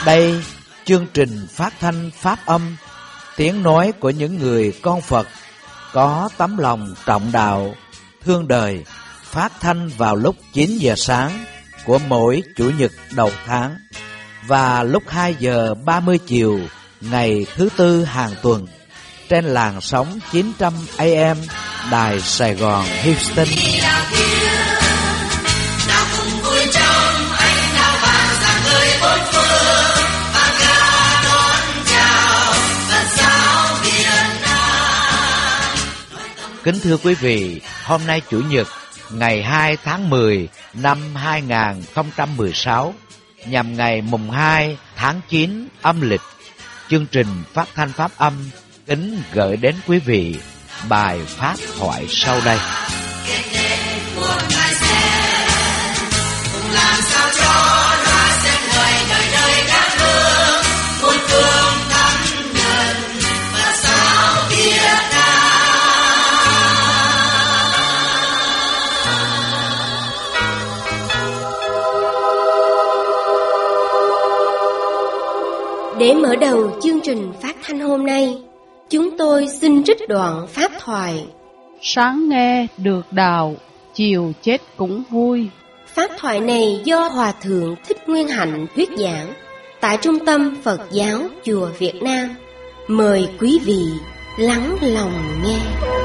Đây, chương trình phát thanh Pháp âm, tiếng nói của những người con Phật có tấm lòng trọng đạo, thương đời, phát thanh vào lúc 9 giờ sáng của mỗi Chủ nhật đầu tháng và lúc 2 giờ 30 chiều ngày thứ Tư hàng tuần trên làn sóng 900 AM Đài Sài Gòn Houston. Kính thưa quý vị, hôm nay Chủ nhật ngày 2 tháng 10 năm 2016 nhằm ngày mùng 2 tháng 9 âm lịch, chương trình phát thanh Pháp âm kính gửi đến quý vị bài pháp thoại sau đây. Để mở đầu chương trình phát thanh hôm nay, chúng tôi xin trích đoạn pháp thoại. Sáng nghe được đạo, chiều chết cũng vui. Pháp thoại này do Hòa Thượng Thích Nguyên Hạnh thuyết giảng tại Trung tâm Phật giáo Chùa Việt Nam. Mời quý vị lắng lòng nghe.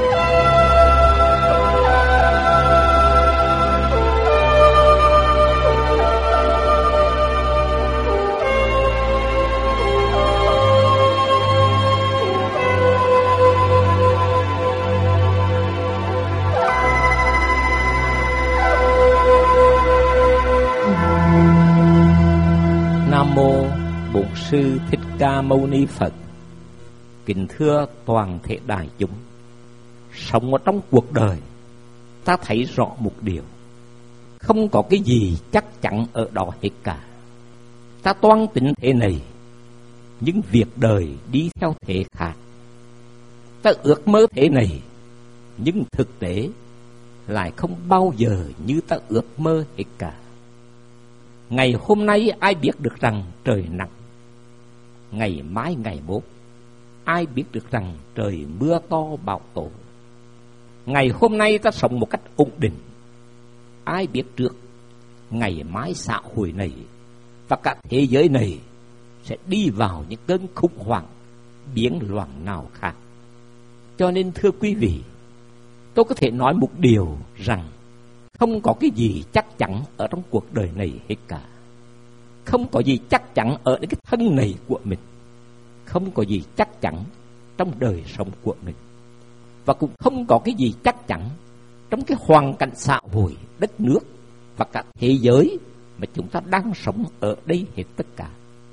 Nam mô Bổn Sư Thích Ca Mâu Ni Phật. Kính thưa toàn thể đại chúng, sống ở trong cuộc đời, ta thấy rõ một điều: không có cái gì chắc chắn ở đó hết cả. Ta toan tính thế này, những việc đời đi theo thế khác. Ta ước mơ thế này, nhưng thực tế lại không bao giờ như ta ước mơ hết cả. Ngày hôm nay ai biết được rằng trời nắng, ngày mai ngày mốt ai biết được rằng trời mưa to bão tố. Ngày hôm nay ta sống một cách ổn định, ai biết trước ngày mai xã hội này và cả thế giới này sẽ đi vào những cơn khủng hoảng, biến loạn nào khác. Cho nên thưa quý vị, tôi có thể nói một điều rằng không có cái gì chắc chắn ở trong cuộc đời này hết cả. Không có gì chắc chắn ở cái thân này của mình. Không có gì chắc chắn trong đời sống của mình. Và cũng không có cái gì chắc chắn trong cái hoàn cảnh xã hội, đất nước và cả thế giới mà chúng ta đang sống ở đây hết tất cả.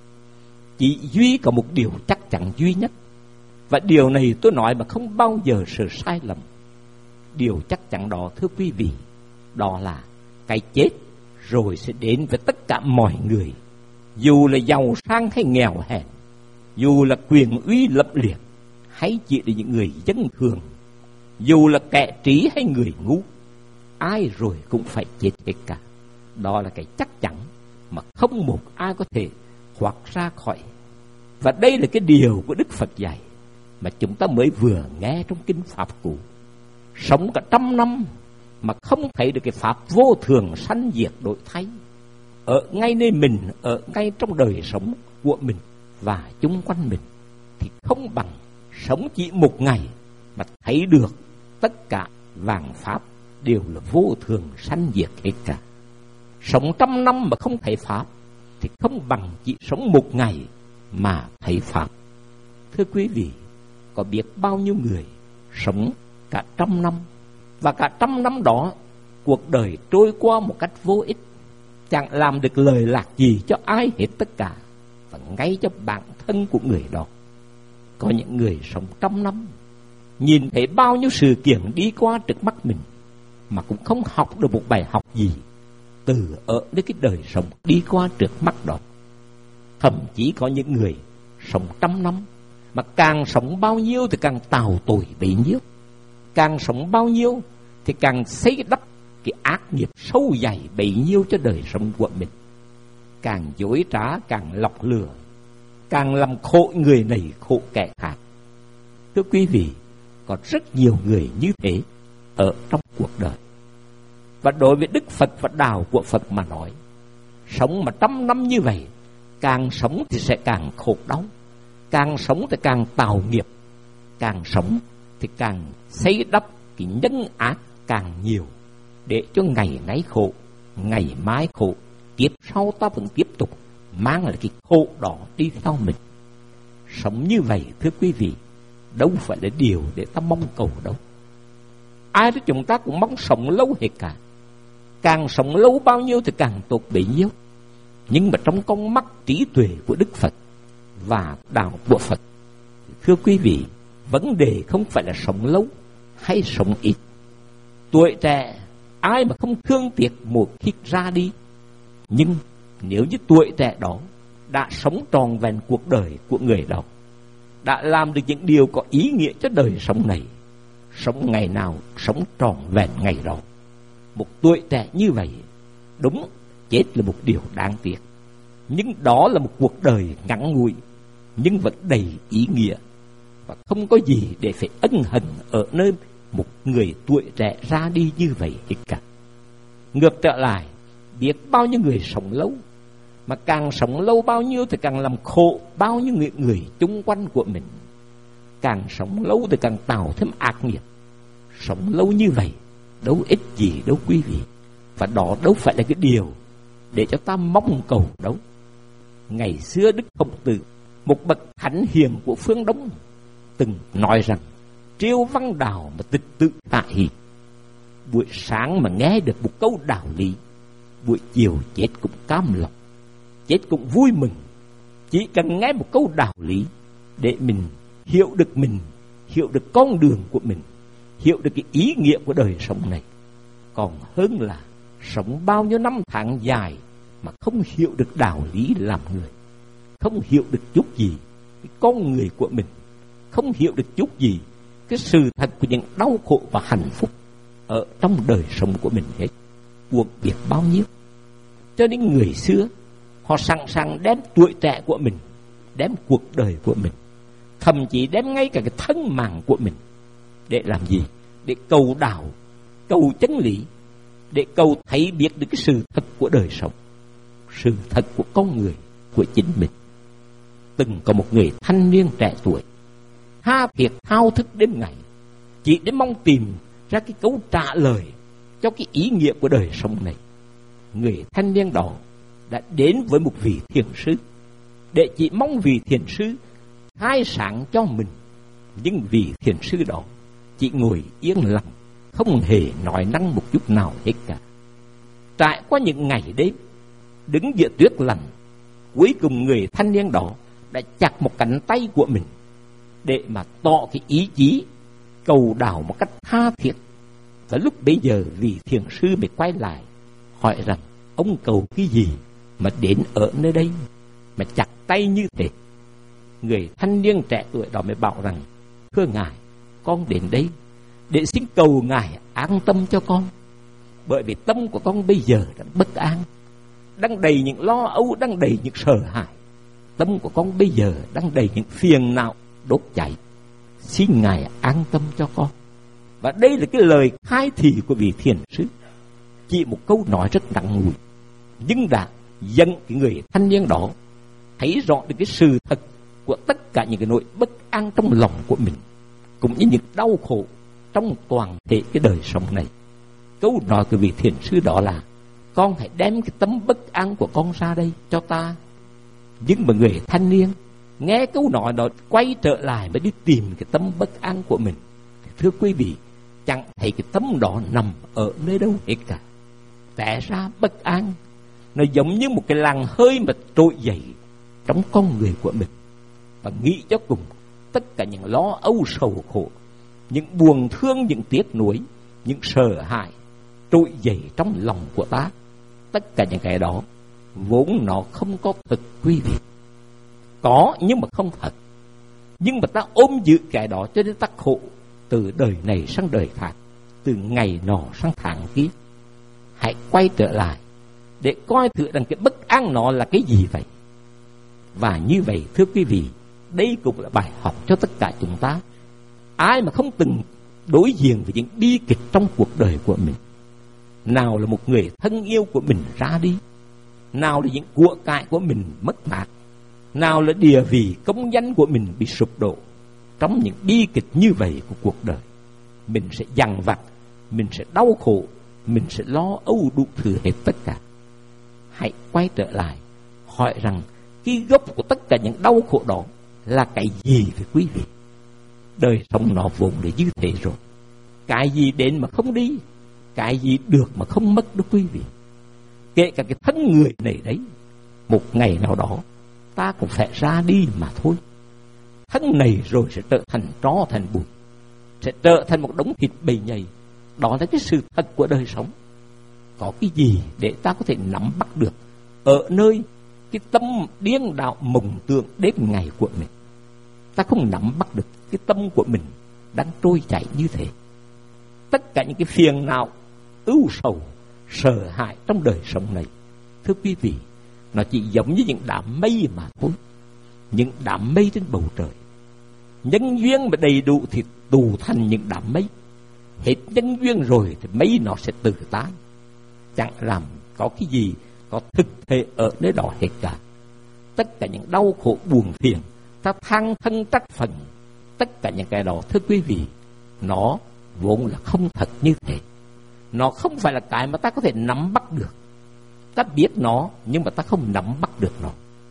Chỉ duy có một điều chắc chắn duy nhất. Và điều này tôi nói mà không bao giờ sợ sai lầm. Điều chắc chắn đó thưa quý vị, đó là cái chết rồi sẽ đến với tất cả mọi người, dù là giàu sang hay nghèo hèn, dù là quyền uy lập liệt hay chỉ là những người dân thường, dù là kẻ trí hay người ngu, ai rồi cũng phải chết hết cả. Đó là cái chắc chắn mà không một ai có thể thoát ra khỏi. Và đây là cái điều của Đức Phật dạy mà chúng ta mới vừa nghe trong kinh Pháp Cú. Sống cả 100 năm mà không thấy được cái pháp vô thường sanh diệt đổi thay ở ngay nơi mình, ở ngay trong đời sống của mình và chung quanh mình, thì không bằng sống chỉ một ngày mà thấy được tất cả vạn pháp đều là vô thường sanh diệt hết cả. Sống 100 năm mà không thấy pháp thì không bằng chỉ sống một ngày mà thấy pháp. Thưa quý vị, có biết bao nhiêu người sống cả 100 năm, và cả 100 năm đó cuộc đời trôi qua một cách vô ích, chẳng làm được lời lạc gì cho ai hết tất cả, và ngay cho bản thân của người đó. Có những người sống 100 năm, nhìn thấy bao nhiêu sự kiện đi qua trước mắt mình mà cũng không học được một bài học gì từ ở đến cái đời sống đi qua trước mắt đó. Thậm chí có những người sống 100 năm mà càng sống bao nhiêu thì càng tào tội bấy nhiêu, càng sống bao nhiêu thì càng xây đắp cái ác nghiệp sâu dày bấy nhiêu cho đời sống của mình. càng dối trá, càng lọc lừa, càng làm khổ người này khổ kẻ khác. Thưa quý vị, có rất nhiều người như thế ở trong cuộc đời. Và đối với Đức Phật và đạo của Phật mà nói, sống mà 100 năm như vậy, càng sống thì sẽ càng khổ đau, càng sống thì càng tạo nghiệp, càng sống thì càng xây đắp cái nhân ác càng nhiều, để cho ngày nay khổ, ngày mai khổ, kiếp sau ta vẫn tiếp tục mang lại cái khổ đó đi sau mình. Sống như vậy, thưa quý vị, đâu phải là điều để ta mong cầu đâu. Ai đó chúng ta cũng mong sống lâu hết cả. Càng sống lâu bao nhiêu thì càng tốt bấy nhiêu. Nhưng mà trong con mắt trí tuệ của Đức Phật và đạo của Phật, thưa quý vị, vấn đề không phải là sống lâu hay sống ít. Tuổi trẻ, ai mà không thương tiếc một khi ra đi. Nhưng nếu như tuổi trẻ đó đã sống trọn vẹn cuộc đời của người đó, đã làm được những điều có ý nghĩa cho đời sống này, sống ngày nào sống trọn vẹn ngày đó. Một tuổi trẻ như vậy, đúng, chết là một điều đáng tiếc. Nhưng đó là một cuộc đời ngắn ngủi, nhưng vẫn đầy ý nghĩa. Và không có gì để phải ân hận ở nơi một người tuổi trẻ ra đi như vậy hết cả. Ngược trở lại, biết bao nhiêu người sống lâu, mà càng sống lâu bao nhiêu thì càng làm khổ bao nhiêu người chung quanh của mình. Càng sống lâu thì càng tạo thêm ác nghiệp. Sống lâu như vậy đâu ích gì đâu quý vị. Và đó đâu phải là cái điều để cho ta mong cầu đâu. Ngày xưa Đức Khổng Tử, một bậc thánh hiền của phương Đông, từng nói rằng: triêu văn đào mà tịch tự tại hỷ. Buổi sáng mà nghe được một câu đạo lý, buổi chiều chết cũng cam lòng, chết cũng vui mừng. Chỉ cần nghe một câu đạo lý để mình hiểu được mình, hiểu được con đường của mình, hiểu được cái ý nghĩa của đời sống này, còn hơn là sống bao nhiêu năm tháng dài mà không hiểu được đạo lý làm người, không hiểu được chút gì cái con người của mình, không hiểu được chút gì cái sự thật của những đau khổ và hạnh phúc ở trong đời sống của mình hết. Buồn biết bao nhiêu. Cho nên người xưa họ sẵn sàng đem tuổi trẻ của mình, đem cuộc đời của mình, thậm chí đem ngay cả cái thân mạng của mình, để làm gì? Để cầu đạo, cầu chân lý, để cầu thấy biết được cái sự thật của đời sống, sự thật của con người, của chính mình. Từng có một người thanh niên trẻ tuổi tha thiết thao thức đêm ngày, chỉ để mong tìm ra cái câu trả lời cho cái ý nghĩa của đời sống này. Người thanh niên đó đã đến với một vị thiền sư, để chỉ mong vị thiền sư khai sáng cho mình. Nhưng vị thiền sư đó chỉ ngồi yên lặng, không hề nói năng một chút nào hết cả. Trải qua những ngày đêm đứng giữa tuyết lạnh, cuối cùng người thanh niên đó đã chặt một cánh tay của mình để mà tỏ cái ý chí cầu đạo một cách tha thiết. Và lúc bấy giờ vị thiền sư mới quay lại hỏi rằng: ông cầu cái gì mà đến ở nơi đây mà chặt tay như thế? Người thanh niên trẻ tuổi đó mới bảo rằng: thưa ngài, con đến đây để xin cầu ngài an tâm cho con, bởi vì tâm của con bây giờ đang bất an, đang đầy những lo âu, đang đầy những sợ hãi. Tâm của con bây giờ đang đầy những phiền não đốt cháy. Xin ngài an tâm cho con. Và đây là cái lời khai thị của vị thiền sư, chỉ một câu nói rất nặng mùi, nhưng đã dẫn cái người thanh niên đó thấy rõ được cái sự thật của tất cả những cái nỗi bất an trong lòng của mình, cũng như những đau khổ trong toàn thể cái đời sống này. Câu nói của vị thiền sư đó là: con hãy đem cái tấm bất an của con ra đây cho ta. Nhưng mà người thanh niên nghe câu nói đó quay trở lại mới đi tìm cái tấm bất an của mình. Thưa quý vị, chẳng thấy cái tấm đó nằm ở nơi đâu hết cả. Tại ra bất an nó giống như một cái làn hơi mà trỗi dậy trong con người của mình, và nghĩ cho cùng tất cả những lo âu sầu khổ, những buồn thương, những tiếc nuối, những sợ hãi trỗi dậy trong lòng của ta. Tất cả những cái đó vốn nó không có thực quý vị. Có nhưng mà không thật. Nhưng mà ta ôm giữ cái đó cho nên ta khổ từ đời này sang đời khác, từ ngày nọ sang tháng kia. Hãy quay trở lại để coi thử rằng cái bất an nó là cái gì vậy. Và như vậy thưa quý vị, đây cũng là bài học cho tất cả chúng ta. Ai mà không từng đối diện với những bi kịch trong cuộc đời của mình, nào là một người thân yêu của mình ra đi, nào là những của cải của mình mất mát, nào là địa vị công danh của mình bị sụp đổ, trong những bi kịch như vậy của cuộc đời, mình sẽ dằn vặt, mình sẽ đau khổ, mình sẽ lo âu đủ thứ hết tất cả. Hãy quay trở lại hỏi rằng cái gốc của tất cả những đau khổ đó là cái gì thưa quý vị? Đời sống nó vốn để như thế rồi. Cái gì đến mà không đi, cái gì được mà không mất đó quý vị. Kể cả cái thân người này đấy, một ngày nào đó ta cũng phải ra đi mà thôi. Thân này rồi sẽ trở thành tro thành bụi, sẽ trở thành một đống thịt bầy nhầy. Đó là cái sự thật của đời sống. Có cái gì để ta có thể nắm bắt được ở nơi cái tâm điên đạo mộng tưởng đêm ngày của mình? Ta không nắm bắt được cái tâm của mình đang trôi chảy như thế. Tất cả những cái phiền não, ưu sầu, sợ hãi trong đời sống này, thưa quý vị, nó chỉ giống như những đám mây mà thôi. Những đám mây trên bầu trời, nhân duyên mà đầy đủ thì tụ thành những đám mây. Hết nhân duyên rồi thì mây nó sẽ tự tán, chẳng làm có cái gì có thực thể ở nơi đó hết cả. Tất cả những đau khổ buồn phiền, ta than thân trách phần, tất cả những cái đó thưa quý vị, nó vốn là không thật như thế. Nó không phải là cái mà ta có thể nắm bắt được. Ta biết nó nhưng mà ta không nắm bắt được nó.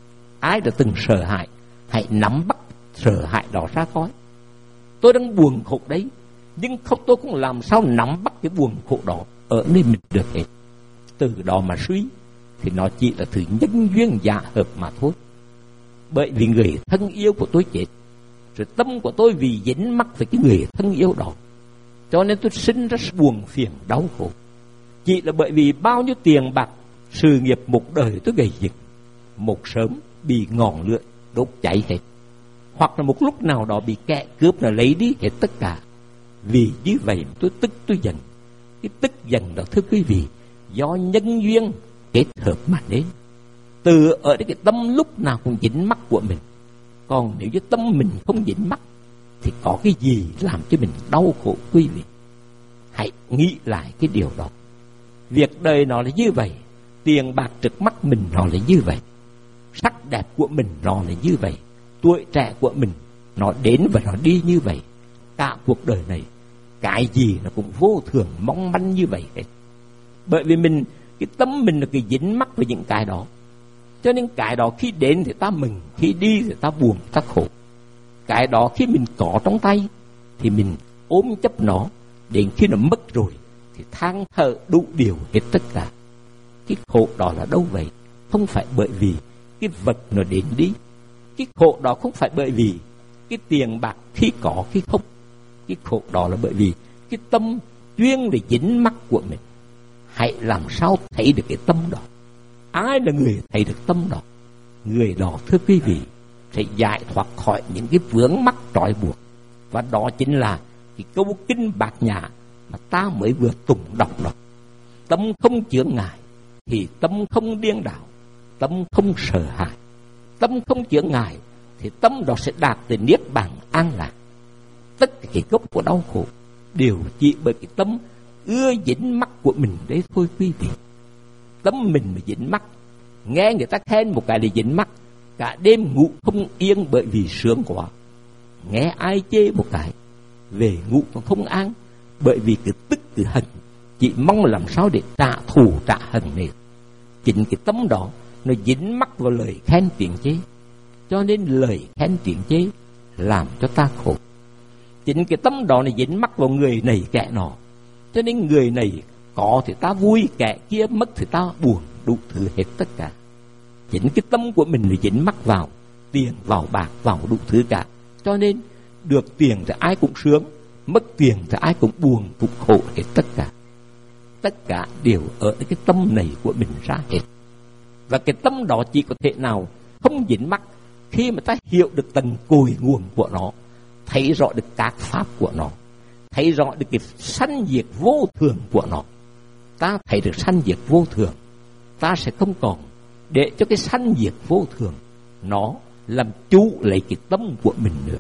Ai đã từng sợ hãi, hãy nắm bắt sợ hãi đó ra coi. Tôi đang buồn khổ đấy, nhưng không, tôi cũng làm sao nắm bắt cái buồn khổ đó ở nơi mình được hết. Từ đó mà suy thì nó chỉ là thứ nhân duyên giả hợp mà thôi. Bởi vì người thân yêu của tôi chết, rồi tâm của tôi vì dính mắc với cái người thân yêu đó, cho nên tôi sinh ra buồn phiền đau khổ. Chỉ là bởi vì bao nhiêu tiền bạc, sự nghiệp một đời tôi gây dựng, một sớm bị ngọn lửa đốt cháy hết, hoặc là một lúc nào đó bị kẻ cướp là lấy đi hết tất cả. Vì như vậy tôi tức tôi giận. Cái tức giận đó thưa quý vị, do nhân duyên kết hợp mà đến. Từ ở cái tâm lúc nào cũng dính mắc của mình. Còn nếu như tâm mình không dính mắc thì có cái gì làm cho mình đau khổ quý vị? Hãy nghĩ lại cái điều đó. Việc đời nó là như vậy, tiền bạc trước mắt mình nó là như vậy, sắc đẹp của mình nó là như vậy, tuổi trẻ của mình nó đến và nó đi như vậy. Cả cuộc đời này cái gì nó cũng vô thường mong manh như vậy hết. Bởi vì mình, cái tâm mình là cái dính mắc với những cái đó, cho nên cái đó khi đến thì ta mừng, khi đi thì ta buồn, ta khổ. Cái đó khi mình có trong tay thì mình ôm chấp nó, đến khi nó mất rồi thì than thở đủ điều hết tất cả. Cái khổ đó là đâu vậy? Không phải bởi vì cái vật nó đến đi. Cái khổ đó không phải bởi vì cái tiền bạc khi có khi không. Cái khổ đó là bởi vì cái tâm chuyên để dính mắc của mình. Hãy làm sao thấy được cái tâm đó. Ai là người thấy được tâm đó? Người đó thưa quý vị sẽ giải thoát khỏi những cái vướng mắc trói buộc. Và đó chính là cái câu kinh Bát Nhã mà ta mới vừa tụng đọc đó. Tâm không chướng ngại thì tâm không điên đảo, tâm không sợ hãi. Tâm không chướng ngại thì tâm đó sẽ đạt tới niết bàn an lạc. Tất cả cái gốc của đau khổ đều chỉ bởi cái tâm ưa dính mắc của mình đấy thôi quý vị. Tâm mình mà dính mắc, nghe người ta khen một cái là dính mắc, cả đêm ngủ không yên bởi vì sướng quá. Nghe ai chê một cái, về ngủ còn không an, bởi vì cứ tức cứ hận, chỉ mong làm sao để trả thù trả hận này. Chính cái tâm đó nó dính mắc vào lời khen tiếng chê, cho nên lời khen tiếng chê làm cho ta khổ. Chính cái tâm đó nó dính mắc vào người này kẻ nọ, cho nên người này có thì ta vui, kẻ kia mất thì ta buồn, đủ thứ hết tất cả. Chính cái tâm của mình là dính mắc vào tiền, vào bạc, vào đủ thứ cả, cho nên được tiền thì ai cũng sướng, mất tiền thì ai cũng buồn, cũng khổ hết tất cả. Tất cả đều ở cái tâm này của mình ra hết. Và cái tâm đó chỉ có thể nào không dính mắc khi mà ta hiểu được tầng cội nguồn của nó, thấy rõ được các pháp của nó, thấy rõ được cái sanh diệt vô thường của nó. Ta thấy được sanh diệt vô thường ta sẽ không còn để cho cái sanh diệt vô thường nó làm chủ lấy cái tâm của mình nữa.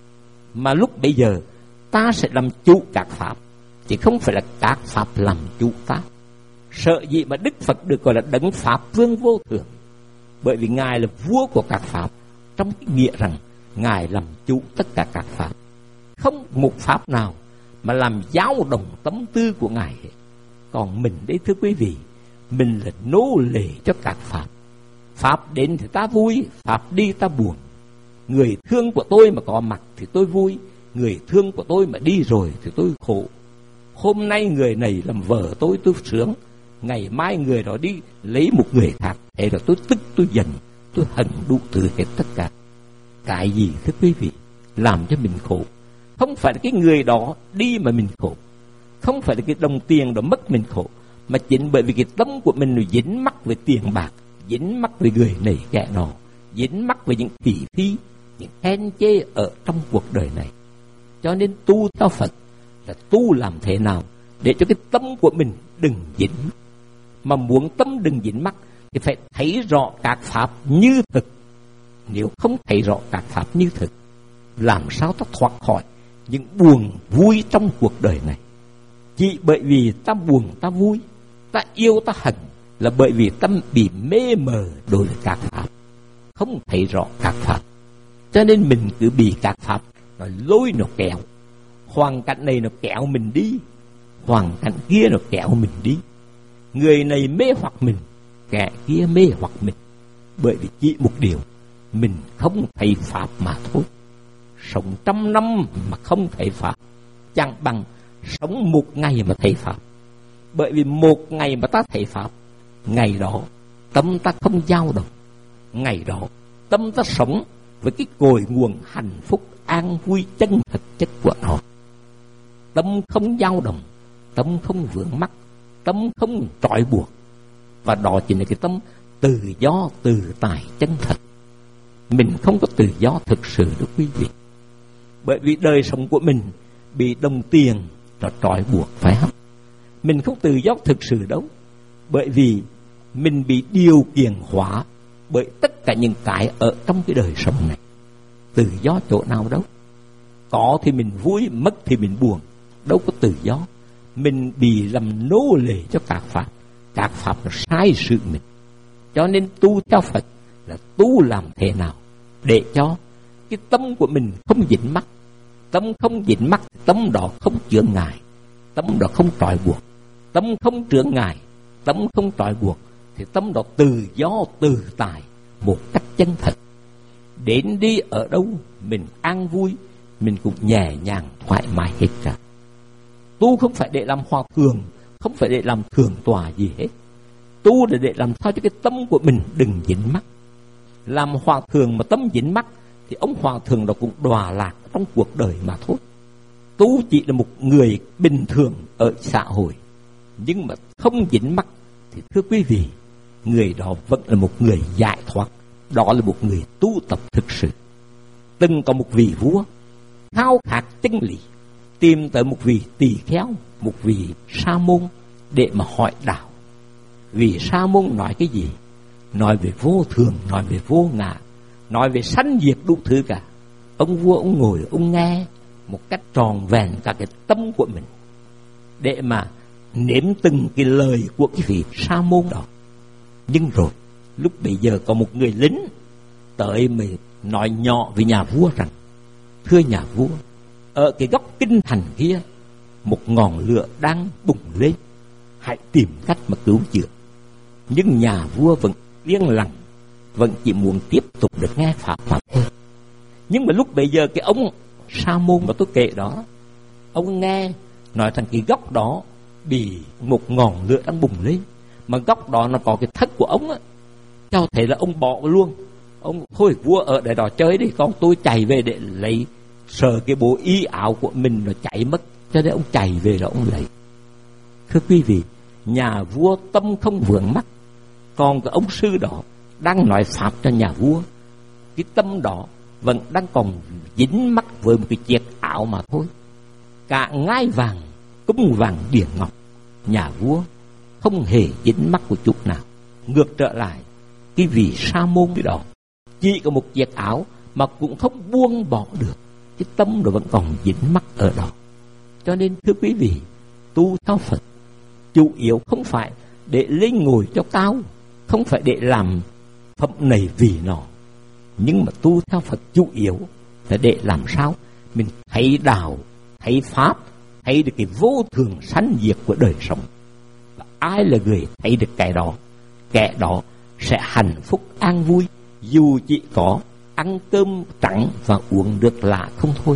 Mà lúc bây giờ ta sẽ làm chủ các pháp, chứ không phải là các pháp làm chủ ta. Sợ gì mà Đức Phật được gọi là đấng Pháp Vương vô thường? Bởi vì Ngài là vua của các pháp, trong cái nghĩa rằng Ngài làm chủ tất cả các pháp. Không một pháp nào mà làm dao động tâm tư của Ngài hết. Còn mình đấy thưa quý vị, mình là nô lệ cho các pháp. Pháp đến thì ta vui, pháp đi ta buồn. Người thương của tôi mà có mặt thì tôi vui, người thương của tôi mà đi rồi thì tôi khổ. Hôm nay người này làm vợ tôi sướng, ngày mai người đó đi lấy một người khác, thế là tôi tức, tôi giận, tôi hận đủ thứ hết tất cả. Cái gì thưa quý vị làm cho mình khổ? Không phải là cái người đó đi mà mình khổ, không phải là cái đồng tiền đó mất mình khổ, mà chính bởi vì cái tâm của mình dính mắc về tiền bạc, dính mắc về người này kẻ nọ, dính mắc về những thị phi, những khen chê ở trong cuộc đời này. Cho nên tu theo Phật là tu làm thế nào để cho cái tâm của mình đừng dính. Mà muốn tâm đừng dính mắc thì phải thấy rõ các pháp như thực. Nếu không thấy rõ các pháp như thực, làm sao ta thoát khỏi những buồn vui trong cuộc đời này? Chỉ bởi vì ta buồn ta vui, ta yêu ta hận, là bởi vì tâm bị mê mờ đối với các pháp, không thấy rõ các pháp. Cho nên mình cứ bị các pháp nó lôi nó kéo. Hoàn cảnh này nó kéo mình đi, hoàn cảnh kia nó kéo mình đi. Người này mê hoặc mình, kẻ kia mê hoặc mình. Bởi vì chỉ một điều, mình không thấy pháp mà thôi. Sống 100 năm mà không thấy pháp chẳng bằng sống một ngày mà thấy pháp. Bởi vì một ngày mà ta thấy pháp, ngày đó tâm ta không dao động, ngày đó tâm ta sống với cái cội nguồn hạnh phúc an vui chân thực chất của nó. Tâm không dao động, tâm không vướng mắc, tâm không trói buộc. Và đó chính là cái tâm tự do tự tại chân thật. Mình không có tự do thực sự đó quý vị. Bởi vì đời sống của mình bị đồng tiền nó trói buộc, phải không? Mình không tự do thực sự đâu. Bởi vì mình bị điều kiện hóa bởi tất cả những cái ở trong cái đời sống này. Tự do chỗ nào đâu? Có thì mình vui, mất thì mình buồn. Đâu có tự do. Mình bị làm nô lệ cho các pháp. Các pháp nó sai sự mình. Cho nên tu theo Phật là tu làm thế nào để cho cái tâm của mình không dính mắc. Tâm không dính mắc, tâm đó không chướng ngại, tâm đó không trói buộc. Tâm không chướng ngại, tâm không trói buộc, thì tâm đó tự do tự tại một cách chân thật. Đến đi ở đâu mình an vui, mình cũng nhẹ nhàng thoải mái hết cả. Tu không phải để làm hòa thượng, không phải để làm thượng tọa gì hết. Tu là để làm sao cho cái tâm của mình đừng dính mắc. Làm hòa thượng mà tâm dính mắc thì ông hòa thượng đó cũng đọa lạc trong cuộc đời mà thôi. Tu chỉ là một người bình thường ở xã hội, nhưng mà không dính mắc thì thưa quý vị, người đó vẫn là một người giải thoát. Đó là một người tu tập thực sự. Từng có một vị vua khao khát chân lý, tìm tới một vị tỳ kheo, một vị sa môn để mà hỏi đạo. Vị sa môn nói cái gì? Nói về vô thường, nói về vô ngã, nói về sanh diệt đủ thứ cả. Ông vua ông ngồi ông nghe một cách tròn vẹn cả cái tâm của mình, để mà nếm từng cái lời của cái vị sa môn đó. Nhưng rồi lúc bây giờ có một người lính tới mới nói nhỏ với nhà vua rằng: thưa nhà vua, ở cái góc kinh thành kia một ngọn lửa đang bùng lên, hãy tìm cách mà cứu chữa. Nhưng nhà vua vẫn yên lặng, vẫn chỉ muốn tiếp tục được nghe pháp mà thôi. Nhưng mà lúc bây giờ cái ông sa môn mà tôi kể đó, ông nghe nói rằng cái góc đó bị một ngọn lửa đang bùng lên, mà góc đó nó có cái thất của ông á, cho thể là ông bỏ luôn. Ông thôi vua ở để đó chơi đi, con tôi chạy về để lấy, sợ cái bộ y áo của mình nó chạy mất, cho nên ông chạy về đó ông lấy. Thưa quý vị, nhà vua tâm không vướng mắc, còn cái ông sư đó đang nói pháp cho nhà vua, cái tâm đó vẫn đang còn dính mắc với một cái chiếc áo mà thôi. Cả ngai vàng, cung vàng điển ngọc, nhà vua không hề dính mắc của chút nào. Ngược trở lại, cái vị sa môn đó chỉ có một chiếc áo mà cũng không buông bỏ được, cái tâm nó vẫn còn dính mắc ở đó. Cho nên thưa quý vị, tu theo Phật chủ yếu không phải để lên ngồi cho cao, không phải để làm phẩm này vì nọ, nhưng mà tu theo Phật chủ yếu là để làm sao mình thấy đạo, thấy pháp, thấy được cái vô thường sanh diệt của đời sống. Và ai là người thấy được cái đó, kẻ đó sẽ hạnh phúc an vui, dù chỉ có ăn cơm trắng và uống nước lạ không thôi.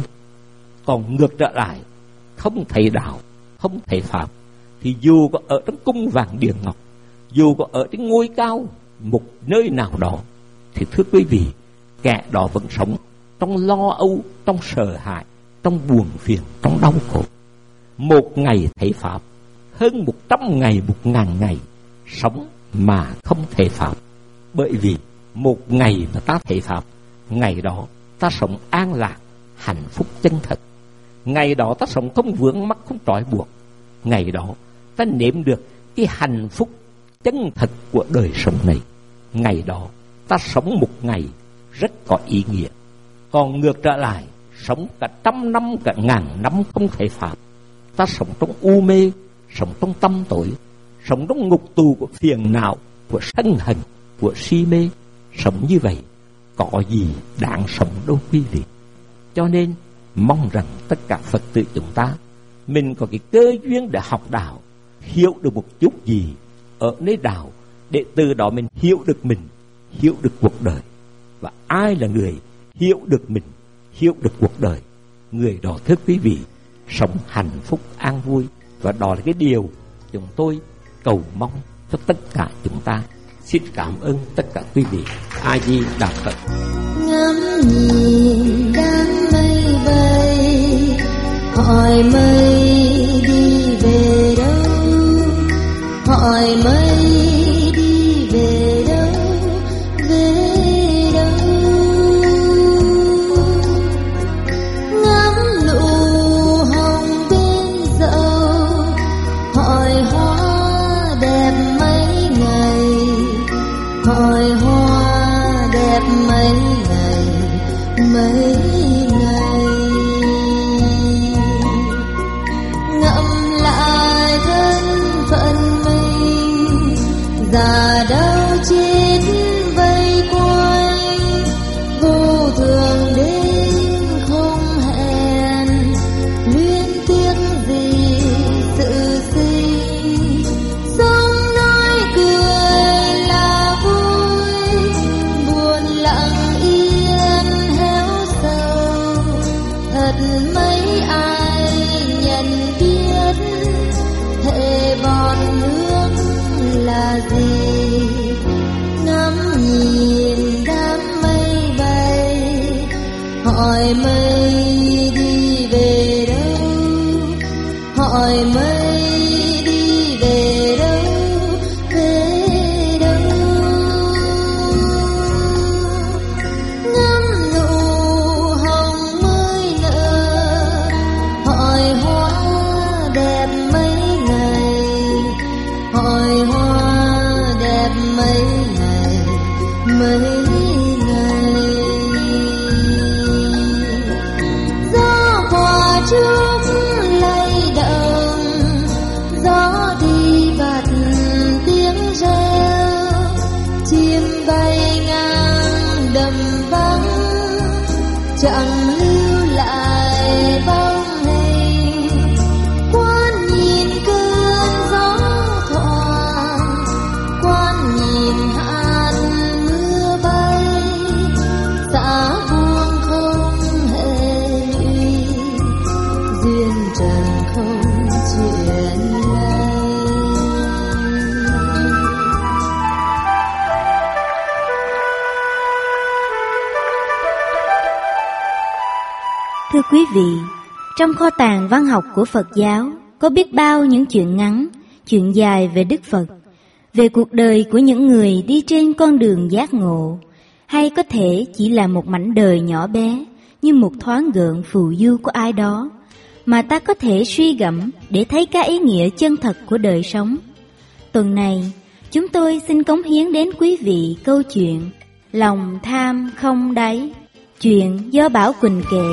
Còn ngược trở lại, không thấy đạo, không thấy pháp, thì dù có ở trong cung vàng điện ngọc, dù có ở trên ngôi cao một nơi nào đó, thì thưa quý vị, kẻ đó vẫn sống trong lo âu, trong sợ hãi, trong buồn phiền, trong đau khổ. Một ngày thấy pháp hơn 100 ngày, 1000 ngày sống mà không thấy pháp. Bởi vì một ngày mà ta thấy pháp, ngày đó ta sống an lạc, hạnh phúc chân thật. Ngày đó ta sống không vướng mắc, không trói buộc. Ngày đó ta nếm được cái hạnh phúc chân thật của đời sống này. Ngày đó ta sống một ngày rất có ý nghĩa. Còn ngược trở lại, sống cả 100 năm, cả 1000 năm không thể pháp, ta sống trong u mê, sống trong tâm tối, sống trong ngục tù của phiền não, của sân hận, của si mê. Sống như vậy có gì đáng sống đâu quý vị. Cho nên mong rằng tất cả Phật tử chúng ta, mình có cái cơ duyên để học đạo, hiểu được một chút gì ở nơi đạo, để từ đó mình hiểu được mình, hiểu được cuộc đời. Và ai là người hiểu được mình, hiểu được cuộc đời, người đó thưa quý vị sống hạnh phúc an vui. Và đó là cái điều chúng tôi cầu mong cho tất cả chúng ta. Xin cảm ơn tất cả quý vị. A Di Đà Phật. Ngắm nhìn đám mây bay, hỏi mây đi về đâu, hỏi mây đi về đâu, về đâu. Ngắm nụ hồng bên dậu, hỏi hoa đẹp mấy ngày, hỏi hoa đẹp mấy ngày, mấy ngày. Ngẫm lại thân phận mình, già đau chết vây quanh, vô thường đến không hẹn, luyến tiếc gì sự sinh. Sống nói cười là vui, buồn lặng yên héo sầu. Thật mấy ai nhận biết hệ bọt nước là gì. Ngắm nhìn đám mây bay, hỏi mây đi về đâu, hỏi mây đi về đâu, về đâu. Ngắm nụ hồng mới nở, hỏi hoa đẹp mấy ngày, hỏi hoa đẹp mấy ngày, mấy ngày. Gió qua trước lay động, gió đi vặt tiếng reo, chim bay ngang đầm vắng, chẳng lưu lại bóng hình. Quan nhìn cơn gió thoảng, quan nhìn hạt mưa bay, xã buông không hề lụy, duyên trần không chuyện lây. Thưa quý vị, trong kho tàng văn học của Phật giáo có biết bao những chuyện ngắn, chuyện dài về Đức Phật, về cuộc đời của những người đi trên con đường giác ngộ, hay có thể chỉ là một mảnh đời nhỏ bé như một thoáng gợn phù du của ai đó, mà ta có thể suy gẫm để thấy cái ý nghĩa chân thật của đời sống. Tuần này, chúng tôi xin cống hiến đến quý vị câu chuyện Lòng Tham Không Đáy, chuyện do Bảo Quỳnh kể.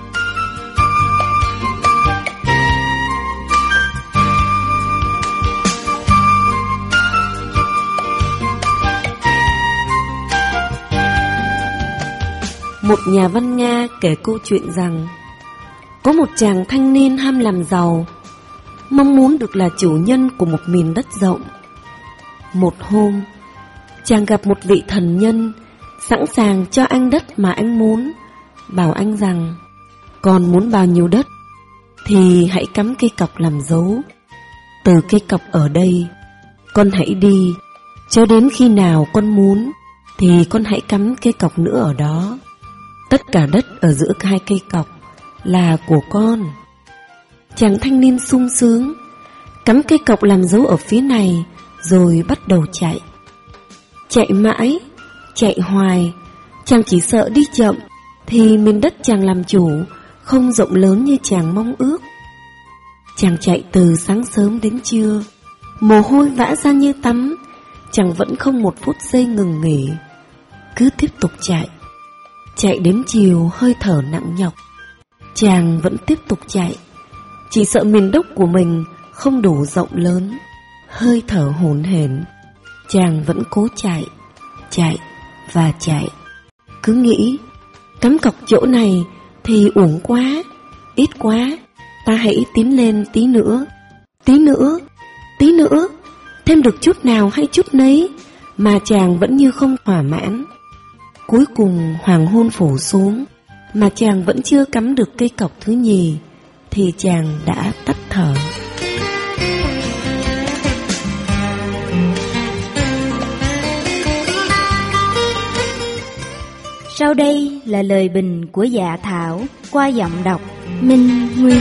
Một nhà văn Nga kể câu chuyện rằng có một chàng thanh niên ham làm giàu, mong muốn được là chủ nhân của một miền đất rộng. Một hôm, chàng gặp một vị thần nhân sẵn sàng cho anh đất mà anh muốn, bảo anh rằng con muốn bao nhiêu đất thì hãy cắm cây cọc làm dấu. Từ cây cọc ở đây, con hãy đi cho đến khi nào con muốn thì con hãy cắm cây cọc nữa ở đó. Tất cả đất ở giữa hai cây cọc là của con. Chàng thanh niên sung sướng, cắm cây cọc làm dấu ở phía này, rồi bắt đầu chạy. Chạy mãi, chạy hoài, chàng chỉ sợ đi chậm thì miền đất chàng làm chủ không rộng lớn như chàng mong ước. Chàng chạy từ sáng sớm đến trưa, mồ hôi vã ra như tắm, chàng vẫn không một phút giây ngừng nghỉ, cứ tiếp tục chạy. Chạy đến chiều hơi thở nặng nhọc, chàng vẫn tiếp tục chạy, chỉ sợ miền đất của mình không đủ rộng lớn. Hơi thở hổn hển, chàng vẫn cố chạy, chạy và chạy. Cứ nghĩ cắm cọc chỗ này thì uổng quá, ít quá, ta hãy tiến lên tí nữa, tí nữa, tí nữa, thêm được chút nào hay chút nấy, mà chàng vẫn như không thỏa mãn. Cuối cùng hoàng hôn phủ xuống, mà chàng vẫn chưa cắm được cây cọc thứ nhì, thì chàng đã tắt thở. Sau đây là lời bình của Dạ Thảo qua giọng đọc Minh Nguyên.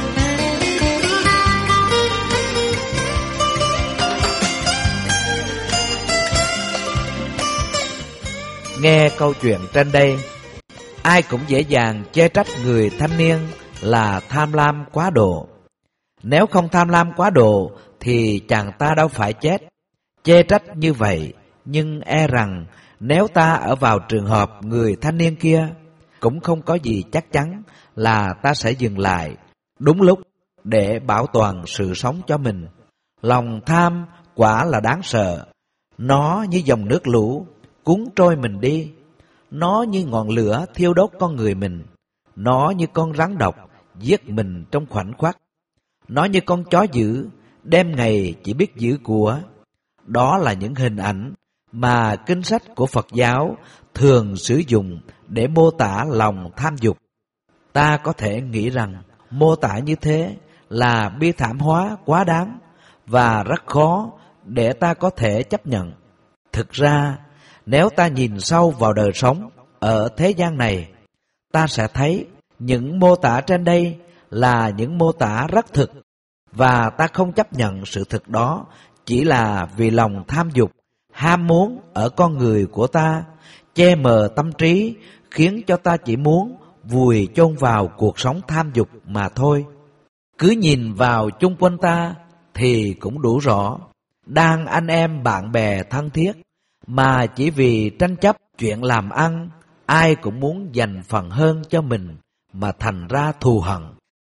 Nghe câu chuyện trên đây, ai cũng dễ dàng chê trách người thanh niên là tham lam quá độ. Nếu không tham lam quá độ thì chàng ta đâu phải chết. Chê trách như vậy, nhưng e rằng nếu ta ở vào trường hợp người thanh niên kia, cũng không có gì chắc chắn là ta sẽ dừng lại đúng lúc để bảo toàn sự sống cho mình. Lòng tham quả là đáng sợ. Nó như dòng nước lũ cuốn trôi mình đi. Nó như ngọn lửa thiêu đốt con người mình. Nó như con rắn độc giết mình trong khoảnh khắc. Nó như con chó dữ đêm ngày chỉ biết giữ của. Đó là những hình ảnh mà kinh sách của Phật giáo thường sử dụng để mô tả lòng tham dục. Ta có thể nghĩ rằng mô tả như thế là bi thảm hóa quá đáng và rất khó để ta có thể chấp nhận. Thực ra, nếu ta nhìn sâu vào đời sống ở thế gian này, ta sẽ thấy những mô tả trên đây là những mô tả rất thực, và ta không chấp nhận sự thực đó chỉ là vì lòng tham dục, ham muốn ở con người của ta che mờ tâm trí, khiến cho ta chỉ muốn vùi chôn vào cuộc sống tham dục mà thôi. Cứ nhìn vào chung quanh ta thì cũng đủ rõ, đang anh em bạn bè thân thiết mà chỉ vì tranh chấp chuyện làm ăn, ai cũng muốn dành phần hơn cho mình mà thành ra thù hận.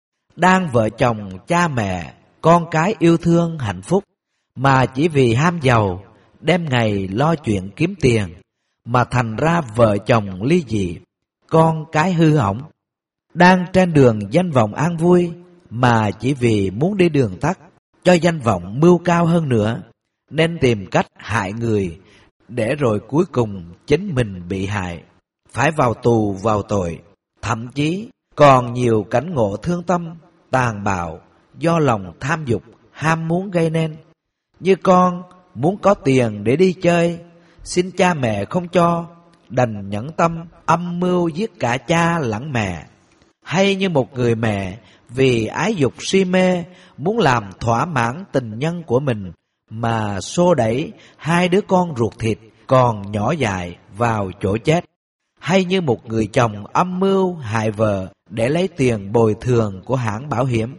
Đang vợ chồng, cha mẹ, con cái yêu thương hạnh phúc mà chỉ vì ham giàu, đêm ngày lo chuyện kiếm tiền mà thành ra vợ chồng ly dị, con cái hư hỏng. Đang trên đường danh vọng an vui mà chỉ vì muốn đi đường tắt cho danh vọng mưu cao hơn nữa nên tìm cách hại người, để rồi cuối cùng chính mình bị hại, phải vào tù vào tội. Thậm chí còn nhiều cảnh ngộ thương tâm, tàn bạo do lòng tham dục, ham muốn gây nên. Như con muốn có tiền để đi chơi, xin cha mẹ không cho, đành nhẫn tâm âm mưu giết cả cha lẫn mẹ. Hay như một người mẹ vì ái dục si mê muốn làm thỏa mãn tình nhân của mình mà xô đẩy hai đứa con ruột thịt còn nhỏ dại vào chỗ chết. Hay như một người chồng âm mưu hại vợ để lấy tiền bồi thường của hãng bảo hiểm,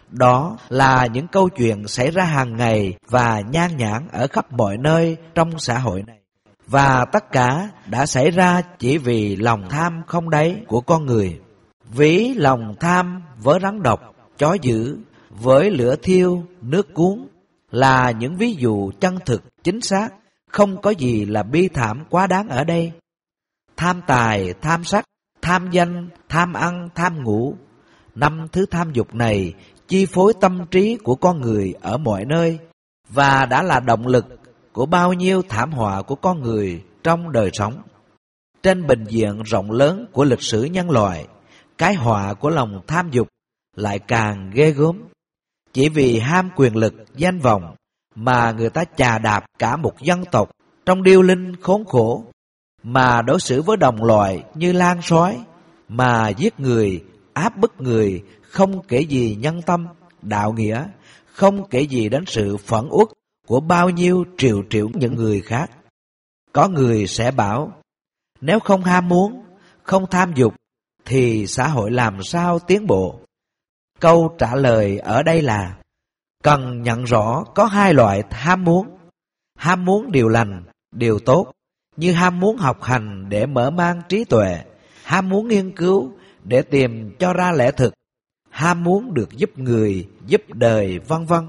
Đó là những câu chuyện xảy ra hàng ngày và nhan nhản ở khắp mọi nơi trong xã hội này. Và tất cả đã xảy ra chỉ vì lòng tham không đáy của con người. Ví lòng tham với rắn độc, chó dữ, với lửa thiêu, nước cuốn là những ví dụ chân thực, chính xác, không có gì là bi thảm quá đáng ở đây. Tham tài, tham sắc, tham danh, tham ăn, tham ngủ, 5 thứ tham dục này chi phối tâm trí của con người ở mọi nơi và đã là động lực của bao nhiêu thảm họa của con người trong đời sống. Trên bình diện rộng lớn của lịch sử nhân loại, cái họa của lòng tham dục lại càng ghê gớm. Chỉ vì ham quyền lực, danh vọng mà người ta chà đạp cả một dân tộc trong điêu linh khốn khổ, mà đối xử với đồng loại như lang sói, mà giết người, áp bức người, không kể gì nhân tâm, đạo nghĩa, không kể gì đến sự phẫn uất của bao nhiêu triệu triệu những người khác. Có người sẽ bảo, nếu không ham muốn, không tham dục, thì xã hội làm sao tiến bộ? Câu trả lời ở đây là, cần nhận rõ có 2 loại ham muốn. Ham muốn điều lành, điều tốt, như ham muốn học hành để mở mang trí tuệ, ham muốn nghiên cứu để tìm cho ra lẽ thực, ham muốn được giúp người, giúp đời, vân vân.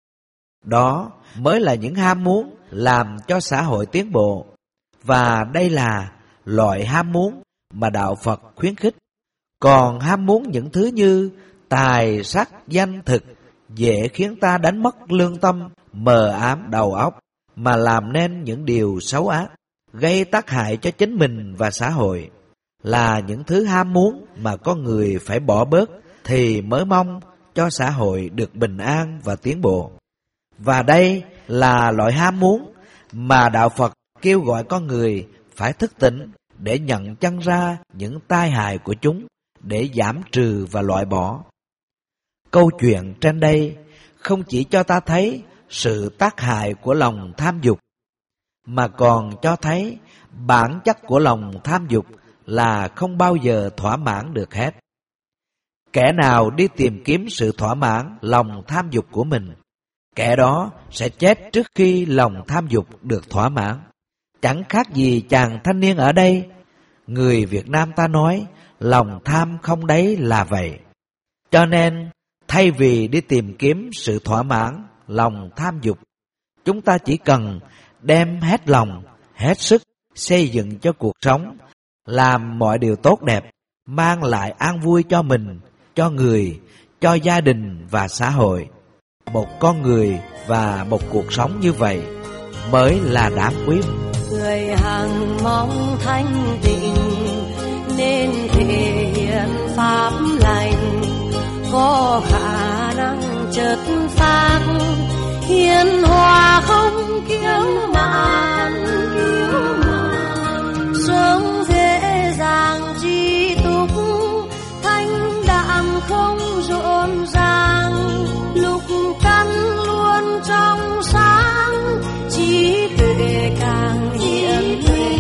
Đó mới là những ham muốn làm cho xã hội tiến bộ. Và đây là loại ham muốn mà Đạo Phật khuyến khích. Còn ham muốn những thứ như tài, sắc, danh, thực dễ khiến ta đánh mất lương tâm, mờ ám đầu óc mà làm nên những điều xấu ác, gây tác hại cho chính mình và xã hội. Là những thứ ham muốn mà con người phải bỏ bớt thì mới mong cho xã hội được bình an và tiến bộ. Và đây là loại ham muốn mà Đạo Phật kêu gọi con người phải thức tỉnh để nhận chân ra những tai hại của chúng, để giảm trừ và loại bỏ. Câu chuyện trên đây không chỉ cho ta thấy sự tác hại của lòng tham dục, mà còn cho thấy bản chất của lòng tham dục là không bao giờ thỏa mãn được hết. Kẻ nào đi tìm kiếm sự thỏa mãn lòng tham dục của mình, kẻ đó sẽ chết trước khi lòng tham dục được thỏa mãn. Chẳng khác gì chàng thanh niên ở đây. Người Việt Nam ta nói lòng tham không đáy là vậy. Cho nên thay vì đi tìm kiếm sự thỏa mãn lòng tham dục, chúng ta chỉ cần đem hết lòng, hết sức xây dựng cho cuộc sống, làm mọi điều tốt đẹp, mang lại an vui cho mình, cho người, cho gia đình và xã hội. Một con người và một cuộc sống như vậy mới là đáng quý. Người hằng mong thanh tịnh nên thể hiện pháp lành, có khả năng chất phát hiền hòa không kiêu mạn, sống dễ dàng trí túc, thanh đạm không rộn ràng, lục căn luôn trong sáng, trí tuệ càng hiển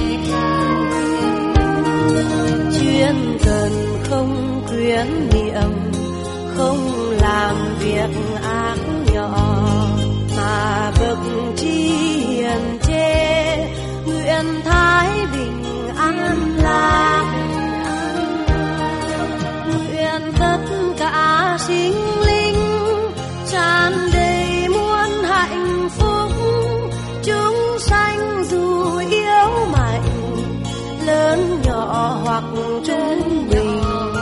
chuyên cần không quyến niệm, không làm việc ác nhỏ, mà bậc trí hiền chê, nguyện thái bình an lạc, nguyện tất cả sinh linh tràn đầy muôn hạnh phúc, chúng sanh dù yếu mạnh, lớn nhỏ hoặc trung bình,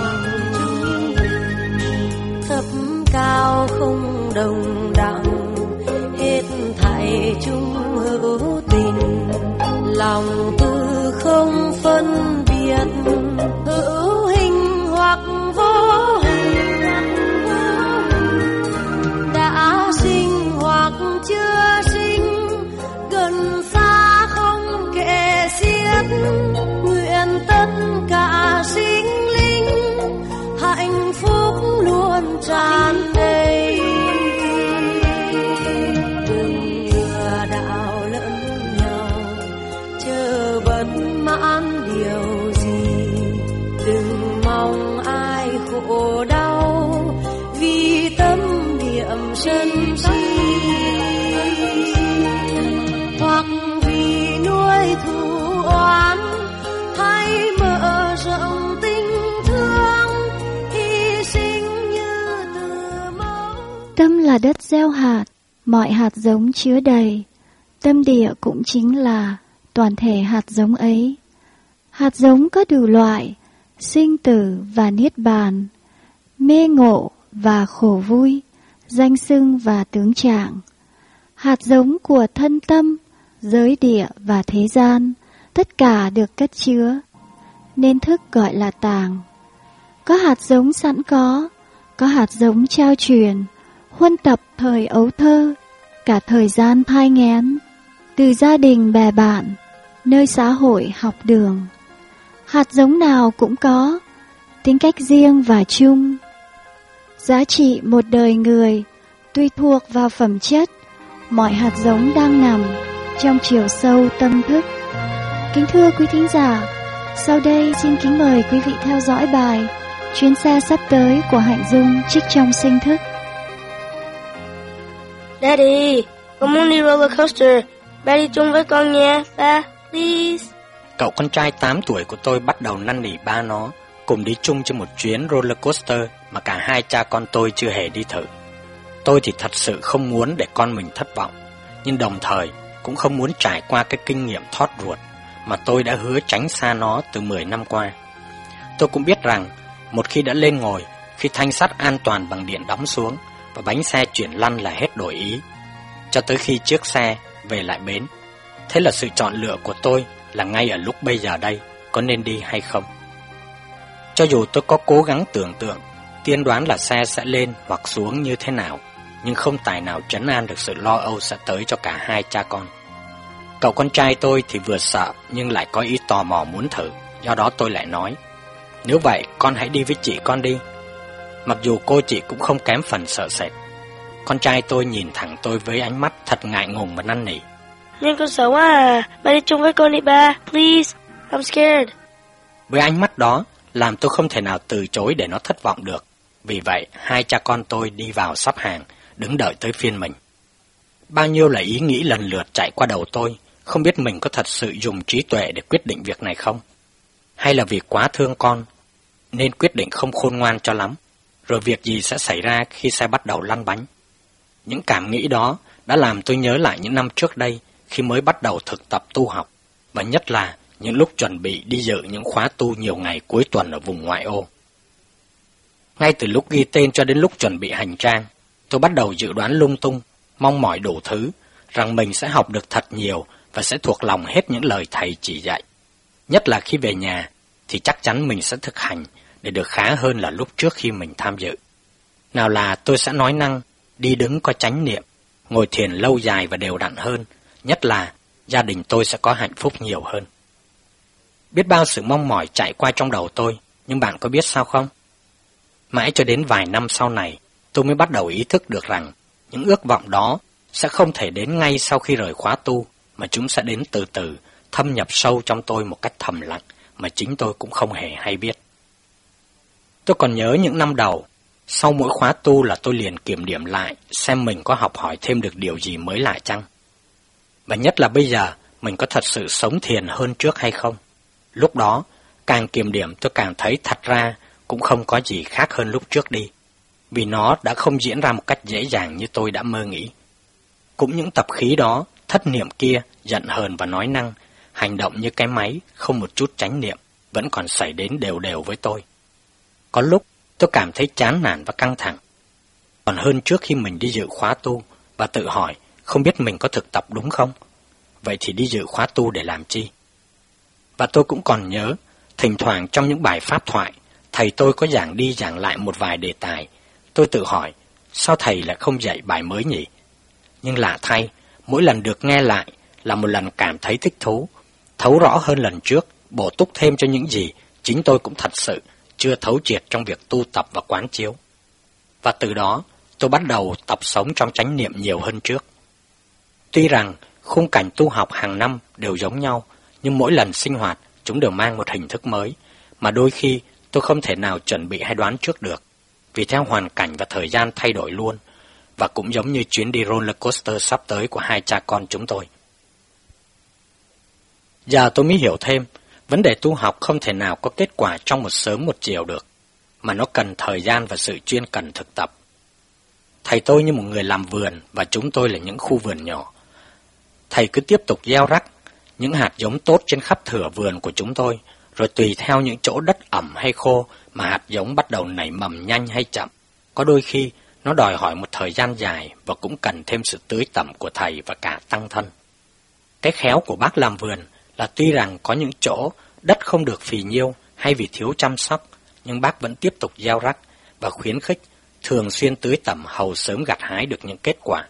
thấp cao không đồng đẳng, hết thảy chung hữu tình, lòng tư không phân biệt, hữu hình hoặc vô hình, đã sinh hoặc chưa sinh, gần xa không kể xiết, nguyện tất cả sinh linh hạnh phúc luôn tràn đầy. Đừng lừa đảo lẫn nhau, chờ bất mãn điều gì, đừng mong ai khổ đau vì tâm lòng sân si, hoặc vì nuôi thù oán, hay mở rộng tình thương, hy sinh như từ mẫu. Tâm là đất gieo hạt, mọi hạt giống chứa đầy. Tâm địa cũng chính là toàn thể hạt giống ấy. Hạt giống có đủ loại, sinh tử và niết bàn, mê ngộ và khổ vui, danh xưng và tướng trạng. Hạt giống của thân tâm, giới địa và thế gian, tất cả được cất chứa, nên thức gọi là tàng. Có hạt giống sẵn có hạt giống trao truyền, huân tập thời ấu thơ, cả thời gian thai nghén, từ gia đình bè bạn, nơi xã hội học đường. Hạt giống nào cũng có tính cách riêng và chung. Giá trị một đời người tùy thuộc vào phẩm chất. Mọi hạt giống đang nằm trong chiều sâu tâm thức. Kính thưa quý thính giả, sau đây xin kính mời quý vị theo dõi bài Chuyến xe sắp tới của Hạnh Dung trích trong Sinh Thức. Daddy, con muốn đi roller coaster. Ba đi chung với con nha, ba, please. Cậu con trai 8 tuổi của tôi bắt đầu năn nỉ ba nó cùng đi chung trên một chuyến roller coaster mà cả hai cha con tôi chưa hề đi thử. Tôi thì thật sự không muốn để con mình thất vọng, nhưng đồng thời cũng không muốn trải qua cái kinh nghiệm thót ruột mà tôi đã hứa tránh xa nó từ 10 năm qua. Tôi cũng biết rằng một khi đã lên ngồi, khi thanh sắt an toàn bằng điện đóng xuống và bánh xe chuyển lăn là hết đổi ý, cho tới khi chiếc xe về lại bến. Thế là sự chọn lựa của tôi là ngay ở lúc bây giờ đây, có nên đi hay không. Cho dù tôi có cố gắng tưởng tượng, tiên đoán là xe sẽ lên hoặc xuống như thế nào, nhưng không tài nào trấn an được sự lo âu sẽ tới cho cả hai cha con. Cậu con trai tôi thì vừa sợ nhưng lại có ý tò mò muốn thử, do đó tôi lại nói, nếu vậy con hãy đi với chị con đi. Mặc dù cô chị cũng không kém phần sợ sệt. Con trai tôi nhìn thẳng tôi với ánh mắt thật ngại ngùng và năn nỉ. Nhưng con sợ quá à, ba đi chung với con đi ba, please, I'm scared. Với ánh mắt đó làm tôi không thể nào từ chối để nó thất vọng được. Vì vậy hai cha con tôi đi vào sắp hàng, đứng đợi tới phiên mình. Bao nhiêu là ý nghĩ lần lượt chạy qua đầu tôi, không biết mình có thật sự dùng trí tuệ để quyết định việc này không? Hay là vì quá thương con nên quyết định không khôn ngoan cho lắm, rồi việc gì sẽ xảy ra khi xe bắt đầu lăn bánh? Những cảm nghĩ đó đã làm tôi nhớ lại những năm trước đây khi mới bắt đầu thực tập tu học, và nhất là những lúc chuẩn bị đi dự những khóa tu nhiều ngày cuối tuần ở vùng ngoại ô. Ngay từ lúc ghi tên cho đến lúc chuẩn bị hành trang, tôi bắt đầu dự đoán lung tung, mong mỏi đủ thứ, rằng mình sẽ học được thật nhiều và sẽ thuộc lòng hết những lời thầy chỉ dạy. Nhất là khi về nhà thì chắc chắn mình sẽ thực hành để được khá hơn là lúc trước khi mình tham dự. Nào là tôi sẽ nói năng, đi đứng có chánh niệm, ngồi thiền lâu dài và đều đặn hơn, nhất là gia đình tôi sẽ có hạnh phúc nhiều hơn. Biết bao sự mong mỏi chạy qua trong đầu tôi, nhưng bạn có biết sao không? Mãi cho đến vài năm sau này, tôi mới bắt đầu ý thức được rằng những ước vọng đó sẽ không thể đến ngay sau khi rời khóa tu, mà chúng sẽ đến từ từ, thâm nhập sâu trong tôi một cách thầm lặng mà chính tôi cũng không hề hay biết. Tôi còn nhớ những năm đầu, sau mỗi khóa tu là tôi liền kiểm điểm lại xem mình có học hỏi thêm được điều gì mới lạ chăng. Và nhất là bây giờ, mình có thật sự sống thiền hơn trước hay không? Lúc đó, càng kiểm điểm tôi càng thấy thật ra cũng không có gì khác hơn lúc trước đi, vì nó đã không diễn ra một cách dễ dàng như tôi đã mơ nghĩ. Cũng những tập khí đó, thất niệm kia, giận hờn và nói năng, hành động như cái máy, không một chút chánh niệm, vẫn còn xảy đến đều đều với tôi. Có lúc tôi cảm thấy chán nản và căng thẳng, còn hơn trước khi mình đi dự khóa tu, và tự hỏi không biết mình có thực tập đúng không? Vậy thì đi dự khóa tu để làm chi? Và tôi cũng còn nhớ, thỉnh thoảng trong những bài pháp thoại, thầy tôi có giảng đi giảng lại một vài đề tài. Tôi tự hỏi, sao thầy lại không dạy bài mới nhỉ? Nhưng lạ thay, mỗi lần được nghe lại là một lần cảm thấy thích thú, thấu rõ hơn lần trước, bổ túc thêm cho những gì chính tôi cũng thật sự chưa thấu triệt trong việc tu tập và quán chiếu. Và từ đó, tôi bắt đầu tập sống trong chánh niệm nhiều hơn trước. Tuy rằng khung cảnh tu học hàng năm đều giống nhau, nhưng mỗi lần sinh hoạt chúng đều mang một hình thức mới, mà đôi khi tôi không thể nào chuẩn bị hay đoán trước được, vì theo hoàn cảnh và thời gian thay đổi luôn. và cũng giống như chuyến đi roller coaster sắp tới của hai cha con chúng tôi. Giờ tôi mới hiểu thêm, vấn đề tu học không thể nào có kết quả trong một sớm một chiều được, mà nó cần thời gian và sự chuyên cần thực tập. Thầy tôi như một người làm vườn và chúng tôi là những khu vườn nhỏ. Thầy cứ tiếp tục gieo rắc những hạt giống tốt trên khắp thửa vườn của chúng tôi, rồi tùy theo những chỗ đất ẩm hay khô mà hạt giống bắt đầu nảy mầm nhanh hay chậm. Có đôi khi nó đòi hỏi một thời gian dài và cũng cần thêm sự tưới tẩm của thầy và cả tăng thân. Cái khéo của bác làm vườn là tuy rằng có những chỗ đất không được phì nhiêu hay vì thiếu chăm sóc, nhưng bác vẫn tiếp tục gieo rắc và khuyến khích thường xuyên tưới tẩm hầu sớm gặt hái được những kết quả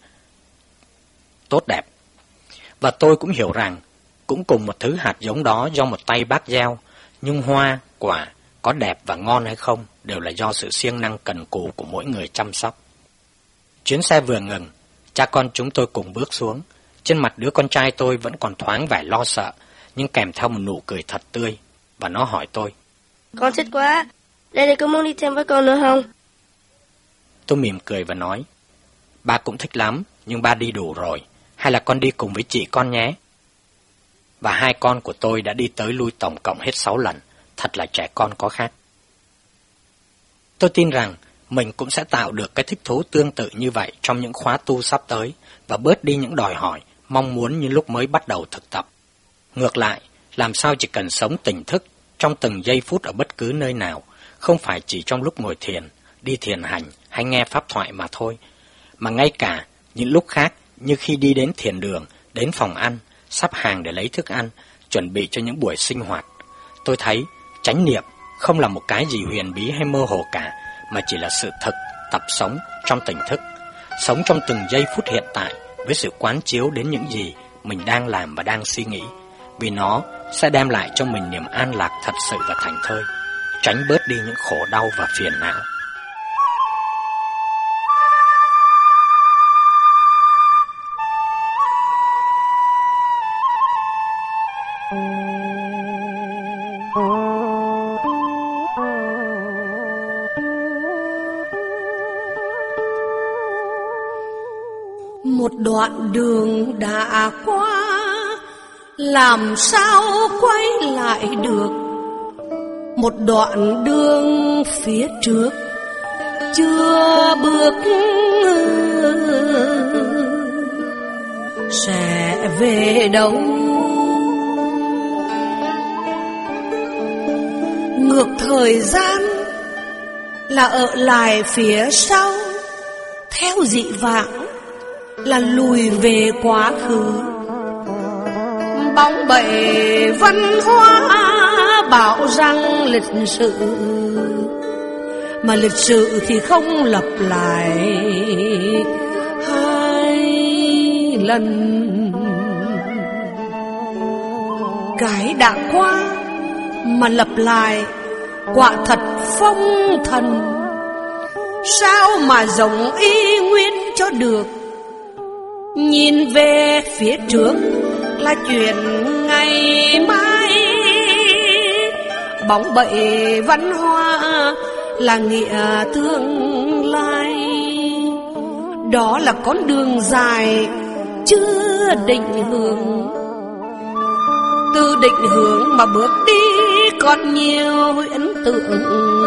tốt đẹp. Và tôi cũng hiểu rằng cũng cùng một thứ hạt giống đó do một tay bác gieo, nhưng hoa, quả có đẹp và ngon hay không đều là do sự siêng năng cần cù của mỗi người chăm sóc. Chuyến xe vừa ngừng, cha con chúng tôi cùng bước xuống. Trên mặt đứa con trai tôi vẫn còn thoáng vẻ lo sợ, nhưng kèm theo một nụ cười thật tươi, và nó hỏi tôi: Con thích quá, Daddy có muốn đi thêm với con nữa không? Tôi mỉm cười và nói: Ba cũng thích lắm, nhưng ba đi đủ rồi, hay là con đi cùng với chị con nhé. Và hai con của tôi đã đi tới lui tổng cộng hết 6 lần, thật là trẻ con có khác. Tôi tin rằng mình cũng sẽ tạo được cái thích thú tương tự như vậy trong những khóa tu sắp tới và bớt đi những đòi hỏi, mong muốn như lúc mới bắt đầu thực tập. Ngược lại, làm sao chỉ cần sống tỉnh thức trong từng giây phút ở bất cứ nơi nào, không phải chỉ trong lúc ngồi thiền, đi thiền hành hay nghe pháp thoại mà thôi, mà ngay cả những lúc khác như khi đi đến thiền đường, đến phòng ăn, sắp hàng để lấy thức ăn, chuẩn bị cho những buổi sinh hoạt. Tôi thấy chánh niệm không là một cái gì huyền bí hay mơ hồ cả, mà chỉ là sự thực tập sống trong tỉnh thức, sống trong từng giây phút hiện tại với sự quán chiếu đến những gì mình đang làm và đang suy nghĩ, vì nó sẽ đem lại cho mình niềm an lạc thật sự và thảnh thơi, tránh bớt đi những khổ đau và phiền não. Một đoạn đường đã qua, làm sao quay lại được? Một đoạn đường phía trước chưa bước, sẽ về đâu? Ngược thời gian là ở lại phía sau, theo dị vãng là lùi về quá khứ. Bóng bẩy văn hóa bảo rằng lịch sử, mà lịch sử thì không lặp lại hai lần. Cái đã qua mà lặp lại quả thật phong thần, sao mà giống y nguyên cho được? Nhìn về phía trước là chuyện ngày mai, bóng bẩy văn hóa là nghĩa tương lai. Đó là con đường dài chưa định hướng, từ định hướng mà bước đi còn nhiều huyễn tượng.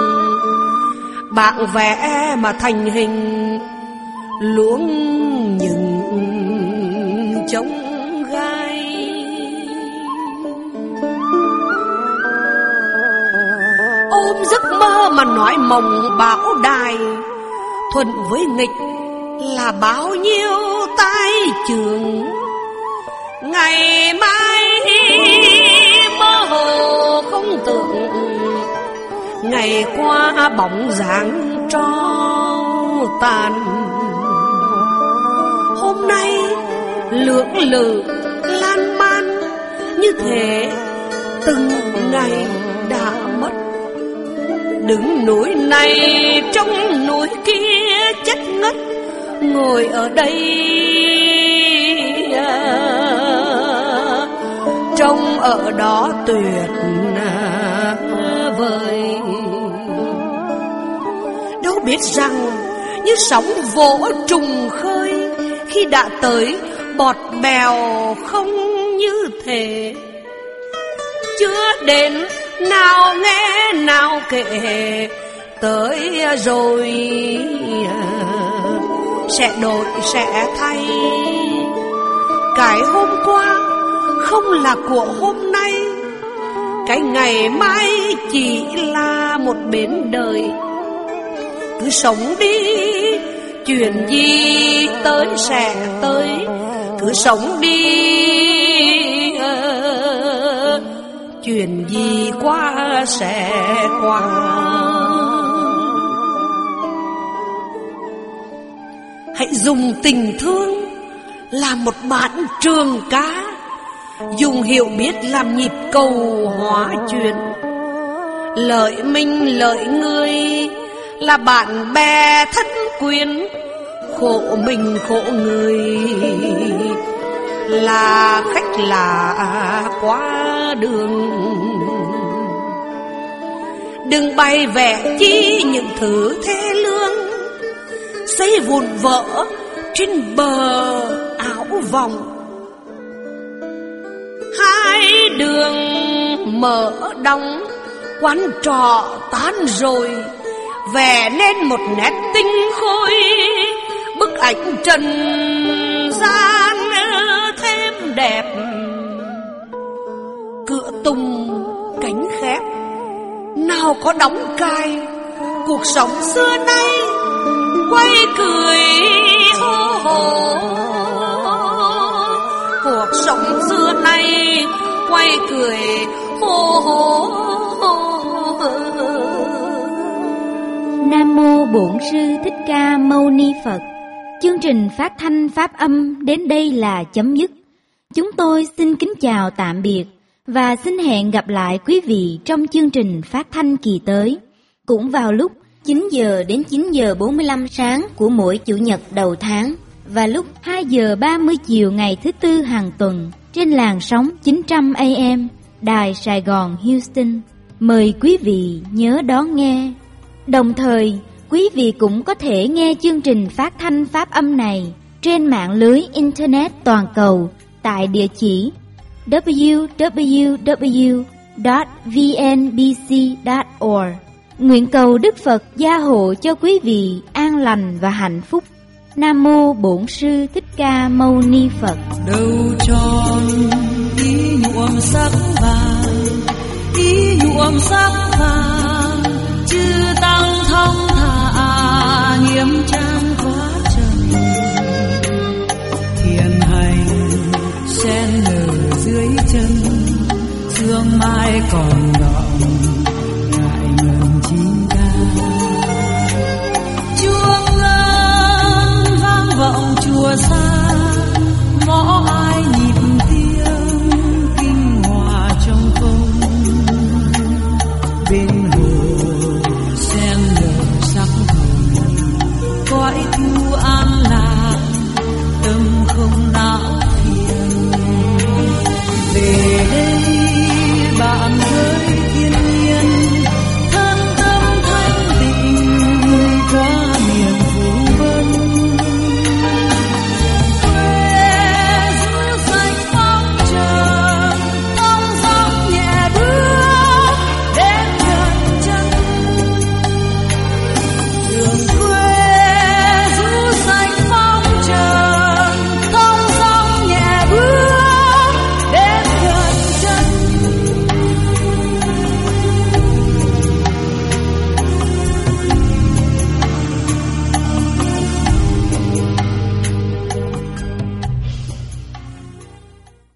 Bạn vẽ mà thành hình luống những trống gai. Ôm giấc mơ mà nói mộng bão đài, thuận với nghịch là bao nhiêu tai trường. Ngày mai mơ hồ không tưởng, ngày qua bóng dáng tro tàn. Hôm nay lưỡng lự lan man, như thể từng ngày đã mất. Đứng núi này trong núi kia chất ngất, ngồi ở đây trông ở đó tuyệt vời. Đâu biết rằng như sóng vỗ trùng khơi, khi đã tới bọt bèo không như thể. Chưa đến nào nghe nào kể, tới rồi sẽ đổi sẽ thay. Cái hôm qua không là của hôm nay, cái ngày mai chỉ là một bến đời. Cứ sống đi, chuyện gì tới sẽ tới. Cứ sống đi, chuyện gì qua sẽ qua. Hãy dùng tình thương làm một bản trường ca, dùng hiểu biết làm nhịp cầu hóa chuyện. Lợi mình lợi người là bạn bè thân quyến, khổ mình khổ người là khách lạ qua đường. Đừng bày vẽ chi những thứ thê lương, xây vụn vỡ trên bờ áo vòng. Hai đường mở đóng, quán trọ tan rồi, vẽ nên một nét tinh khôi, bức ảnh trần gian thêm đẹp. Cửa tung cánh khép, nào có đóng cài, cuộc sống xưa nay quay cười hô hô. Cuộc sống xưa nay quay cười hô hô. Nam mô Bổn Sư Thích Ca Mâu Ni Phật. Chương trình phát thanh pháp âm đến đây là chấm dứt. Chúng tôi xin kính chào tạm biệt và xin hẹn gặp lại quý vị trong chương trình phát thanh kỳ tới, cũng vào lúc 9 giờ đến 9 giờ 45 sáng của mỗi chủ nhật đầu tháng và lúc 2 giờ 30 chiều ngày thứ Tư hàng tuần trên làn sóng 900 AM Đài Sài Gòn Houston. Mời quý vị nhớ đón nghe. Đồng thời, quý vị cũng có thể nghe chương trình phát thanh pháp âm này trên mạng lưới Internet toàn cầu tại địa chỉ www.vnbc.org. Nguyện cầu Đức Phật gia hộ cho quý vị an lành và hạnh phúc. Nam mô Bổn Sư Thích Ca Mâu Ni Phật. Đầu tròn ý nhuộm sắc vàng, ý nhuộm sắc vàng, chư tăng thông thả nghiêm trang hóa trần. Thiền hành sen nở dưới chân, sương mai còn